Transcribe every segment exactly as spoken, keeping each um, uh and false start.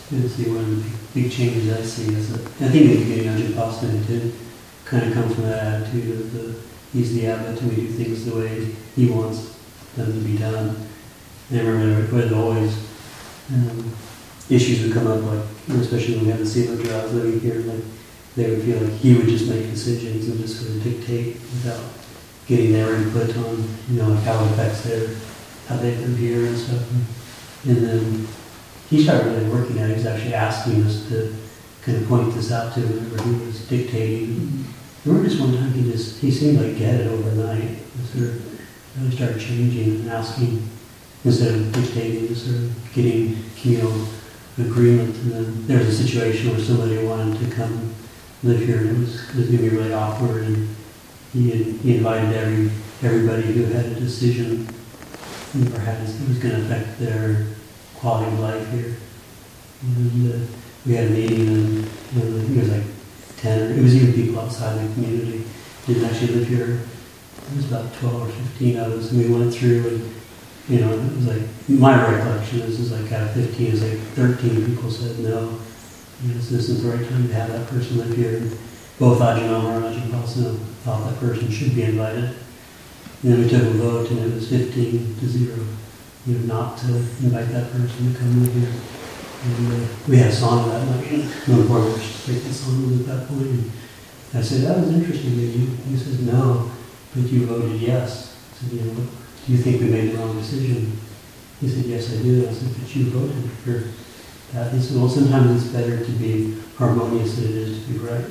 And see one of the big, big changes I see is that I think at the beginning Ajahn Pasanno did kind of come from that attitude of the he's the abbot and we do things the way he wants them to be done. And I remember there would always um, issues would come up, like especially when we had the Sila Draws living here, like they would feel like he would just make decisions and just sort of dictate without getting their input on, you know, like how it affects their how they live here and stuff. And then he started really working at it. He was actually asking us to kind of point this out to him whenever he was dictating. Mm-hmm. I remember just one time he just, he seemed like get it overnight. He sort of really started changing and asking, instead of dictating, just sort of getting communal agreement. And then there was a situation where somebody wanted to come live here and it was, it was going to be really awkward. And he, he invited every everybody who had a decision and perhaps it was going to affect their quality of life here. And uh, we had a meeting and you know, it was like ten, it was even people outside the community didn't actually live here. It was about twelve or fifteen of us and we went through and you know, it was like, my recollection is, is like out of fifteen, it was like thirteen people said no. You know, this isn't the right time to have that person live here. And both Ajahn Amar and Ajahn Pasanno thought that person should be invited. And then we took a vote and it was fifteen to zero. You know, not to invite that person to come live here. And uh, we had a song that night. No reporter picked the song at that point. And I said, that was interesting. You, he said, no, but you voted yes. I said, you know, do you think we made the wrong decision? He said, yes, I do. I said, but you voted for that. He said, well, sometimes it's better to be harmonious than it is to be right.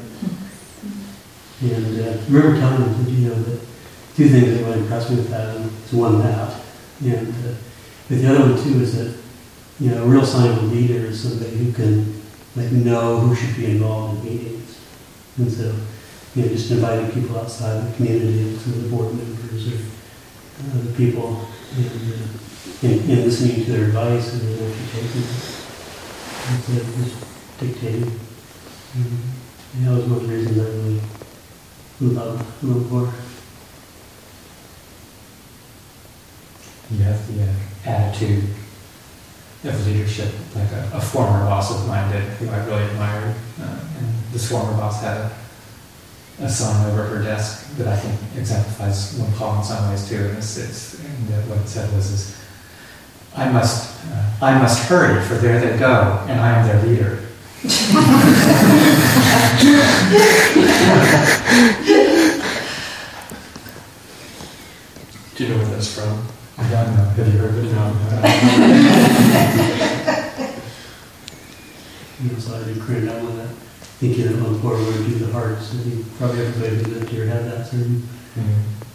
And uh, I remember telling him, that, you know, that two things that really impressed me with that. Is one, that. And uh, but the other one, too, is that, you know, a real sign of a leader is somebody who can, like, know who should be involved in meetings. And so, you know, just inviting people outside the community, some of the board members or uh, the people, and, uh, and, and listening to their advice and then actually taking it instead of just dictating. And that was one of the reasons I really love Lumpur. You have the uh, attitude of leadership, like a, a former boss of mine did, who I really admired. Uh, and this former boss had a, a song over her desk that I think exemplifies Lumpur in some ways too. And, it's, it's, and uh, what it said was, is, I must, uh, I must hurry, for there they go, and I am their leader. Do you know where that's from? I don't know. Have you heard of it? No. You know, so I didn't create that one. That thinking that Lumpur would do the hearts. I think probably everybody who lived here had that certain. Mm-hmm.